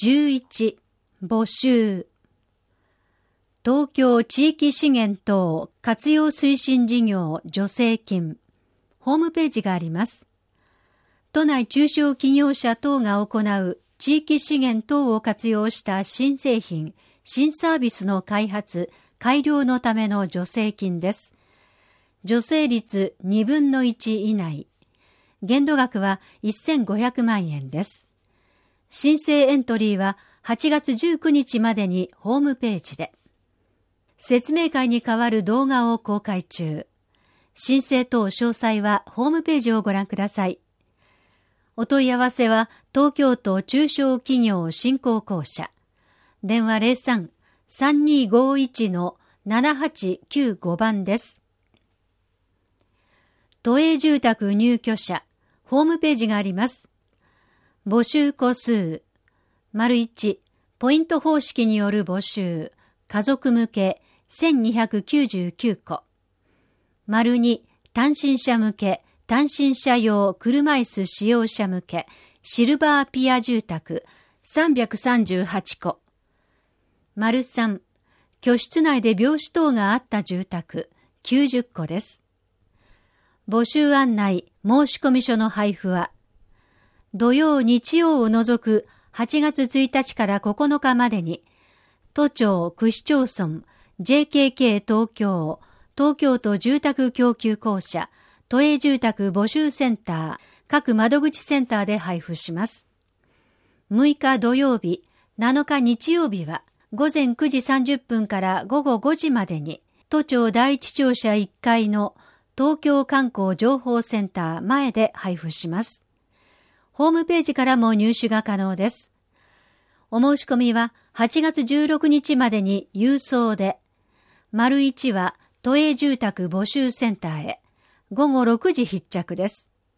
11. 募集。東京地域資源等活用推進事業助成金。ホームページがあります。都内中小企業者等が行う地域資源等を活用した新製品、新サービスの開発、改良のための助成金です。助成率2分の1以内。限度額は1500万円です。申請エントリーは8月19日までにホームページで。説明会に代わる動画を公開中。申請等詳細はホームページをご覧ください。お問い合わせは東京都中小企業振興公社。電話 03-3251-7895 番です。都営住宅入居者、ホームページがあります。募集個数。1、ポイント方式による募集。家族向け1299個。2、単身者向け、単身者用車椅子使用者向け、シルバーピア住宅338個。3、居室内で病死等があった住宅90個です。募集案内、申込書の配布は、土曜日曜を除く8月1日から9日までに、都庁区市町村 JKK 東京、東京都住宅供給公社、都営住宅募集センター、各窓口センターで配布します。6日土曜日、7日日曜日は、午前9時30分から午後5時までに、都庁第一庁舎1階の東京観光情報センター前で配布します。ホームページからも入手が可能です。お申し込みは8月16日までに郵送で、1は都営住宅募集センターへ、午後6時必着です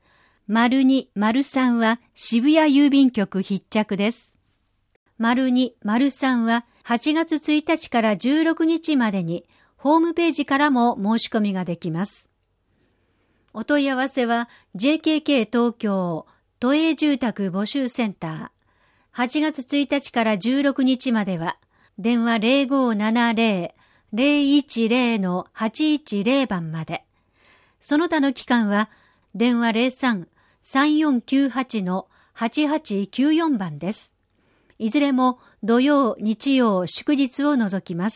。2、3は渋谷郵便局必着です。2、3は8月1日から16日までにホームページからも申し込みができます。お問い合わせは JKK 東京都営住宅募集センター。8月1日から16日までは電話 0570-010-810 番まで。その他の期間は電話 03-3498-8894 番です。いずれも土曜、日曜、祝日を除きます。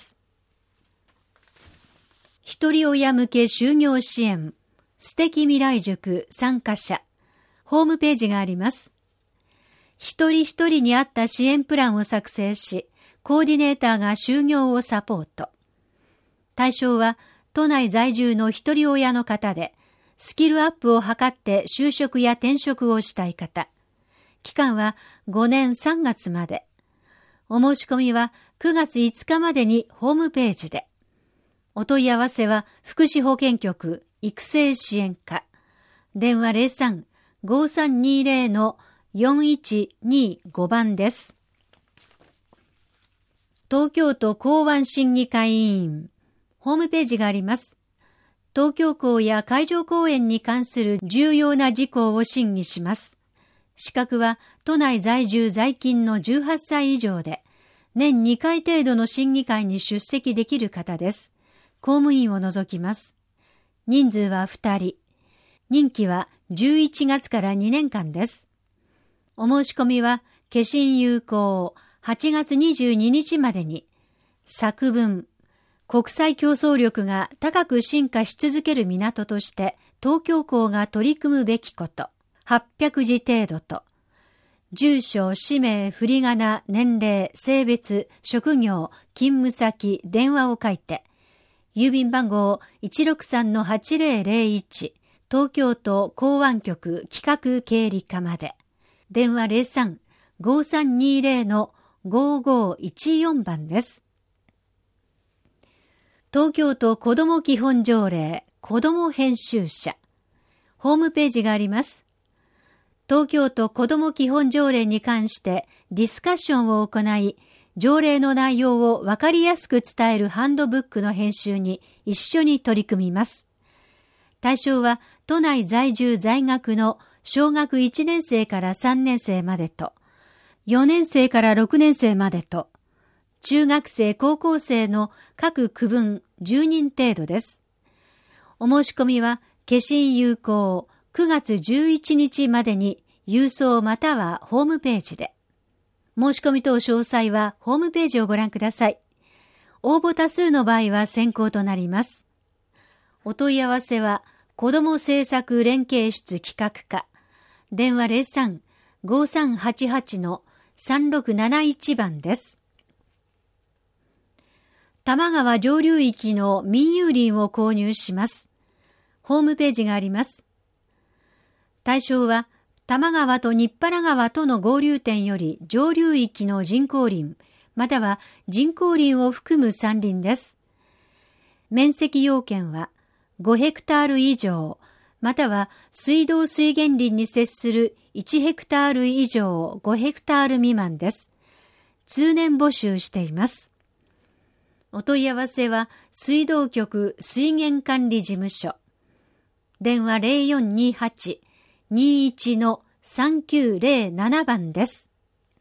一人親向け就業支援、素敵未来塾参加者、ホームページがあります。一人一人に合った支援プランを作成し、コーディネーターが就業をサポート。対象は都内在住の一人親の方で、スキルアップを図って就職や転職をしたい方。期間は5年3月まで。お申し込みは9月5日までにホームページで。お問い合わせは福祉保健局育成支援課。電話 03-5320-4125 番です。東京都公安審議会委員。ホームページがあります。東京港や海上公園に関する重要な事項を審議します。資格は都内在住在勤の18歳以上で、年2回程度の審議会に出席できる方です。公務員を除きます。人数は2人。任期は11月から2年間です。お申し込みは、消印有効8月22日までに、作文、国際競争力が高く進化し続ける港として、東京港が取り組むべきこと、800字程度と、住所、氏名、振り仮名、年齢、性別、職業、勤務先、電話を書いて、郵便番号 163-8001 東京都港湾局企画経理課まで。電話 03-5320-5514 番です。東京都子ども基本条例子ども編集者。ホームページがあります。東京都子ども基本条例に関してディスカッションを行い、条例の内容をわかりやすく伝えるハンドブックの編集に一緒に取り組みます。対象は都内在住在学の小学1年生から3年生までと、 4年生から6年生までと、中学生高校生の各区分10人程度です。お申し込みは消印有効9月11日までに郵送またはホームページで。申し込み等詳細はホームページをご覧ください。応募多数の場合は先行となります。お問い合わせは子ども政策連携室企画課、電話03-5388-3671番です。多摩川上流域の民有林を購入します。ホームページがあります。対象は多摩川と日原川との合流点より上流域の人工林、または人工林を含む山林です。面積要件は5ヘクタール以上、または水道水源林に接する1ヘクタール以上5ヘクタール未満です。通年募集しています。お問い合わせは水道局水源管理事務所。電話0428-21-3907番です。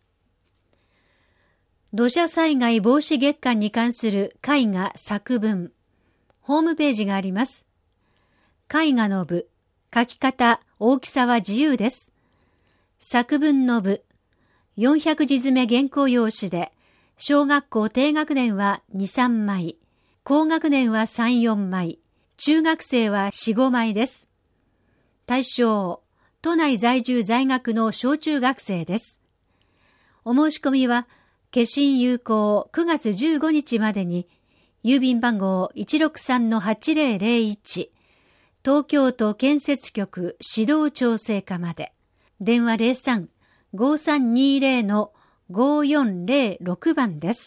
土砂災害防止月間に関する絵画作文。ホームページがあります。絵画の部、書き方、大きさは自由です。作文の部、400字詰め原稿用紙で、小学校低学年は2、3枚、高学年は3、4枚、中学生は4、5枚です。対象、都内在住在学の小中学生です。お申し込みは、消印有効9月15日までに、郵便番号 163-8001、東京都建設局指導調整課まで、電話03-5320-5406番です。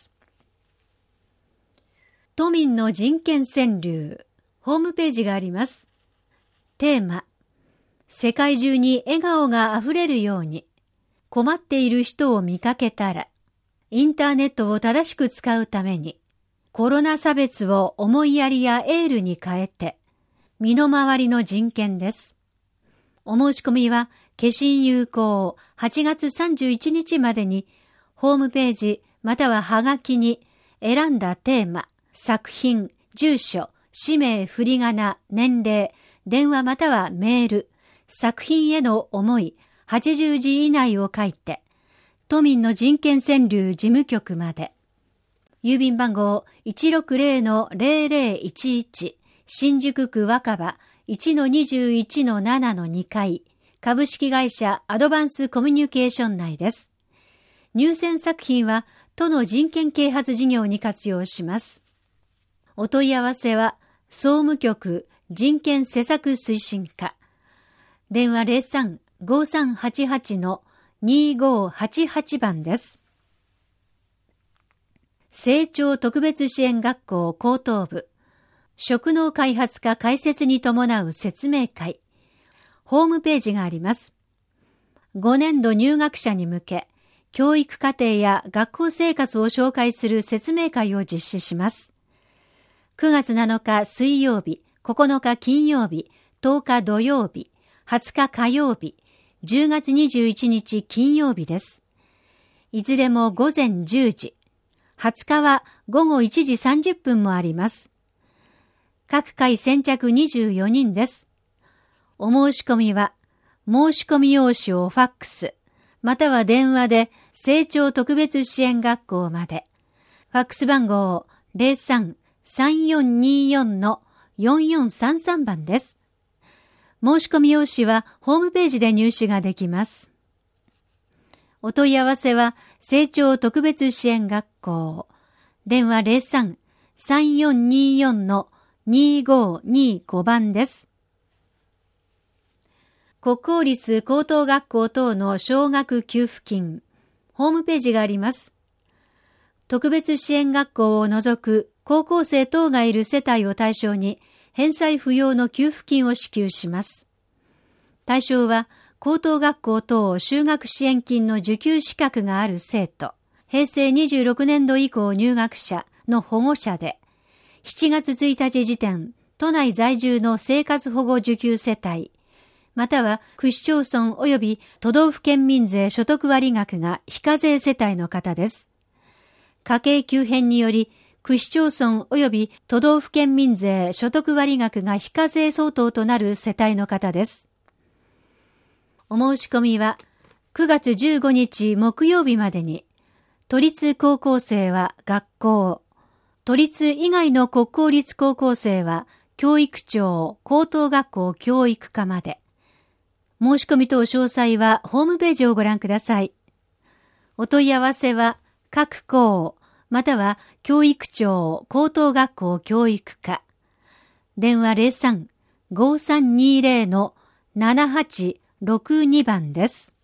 都民の人権川柳、ホームページがあります。テーマ、世界中に笑顔があふれるように、困っている人を見かけたら、インターネットを正しく使うために、コロナ差別を思いやりやエールに変えて、身の回りの人権です。お申し込みは、消印有効8月31日までに、ホームページまたははがきに選んだテーマ、作品、住所、氏名、振り仮名、年齢、電話またはメール、作品への思い、80字以内を書いて、都民の人権川柳事務局まで。郵便番号 160-0011 新宿区若葉 1-21-7-2 階株式会社アドバンスコミュニケーション内です。入選作品は都の人権啓発事業に活用します。お問い合わせは総務局人権施策推進課。電話 03-5388-2588 番です。成長特別支援学校高等部職能開発課開設に伴う説明会。ホームページがあります。5年度入学者に向け、教育課程や学校生活を紹介する説明会を実施します。9月7日水曜日、9日金曜日、10日土曜日、20日火曜日、10月21日金曜日です。いずれも午前10時、20日は午後1時30分もあります。各回先着24人です。お申し込みは、申し込み用紙をファックス、または電話で成長特別支援学校まで。ファックス番号 03-3424-4433 番です。申し込み用紙はホームページで入手ができます。お問い合わせは、成長特別支援学校。電話 03-3424-2525 番です。国公立高等学校等の奨学給付金。ホームページがあります。特別支援学校を除く高校生等がいる世帯を対象に、返済不要の給付金を支給します。対象は、高等学校等就学支援金の受給資格がある生徒、平成26年度以降入学者の保護者で、7月1日時点、都内在住の生活保護受給世帯、 または区市町村及び都道府県民税所得割額が非課税世帯の方です。家計急変により、区市町村及び都道府県民税所得割額が非課税相当となる世帯の方です。お申し込みは9月15日木曜日までに、都立高校生は学校、都立以外の国公立高校生は教育庁高等学校教育課まで。申し込み等詳細はホームページをご覧ください。お問い合わせは各校または教育庁高等学校教育課。電話 03-5320-7862 番です。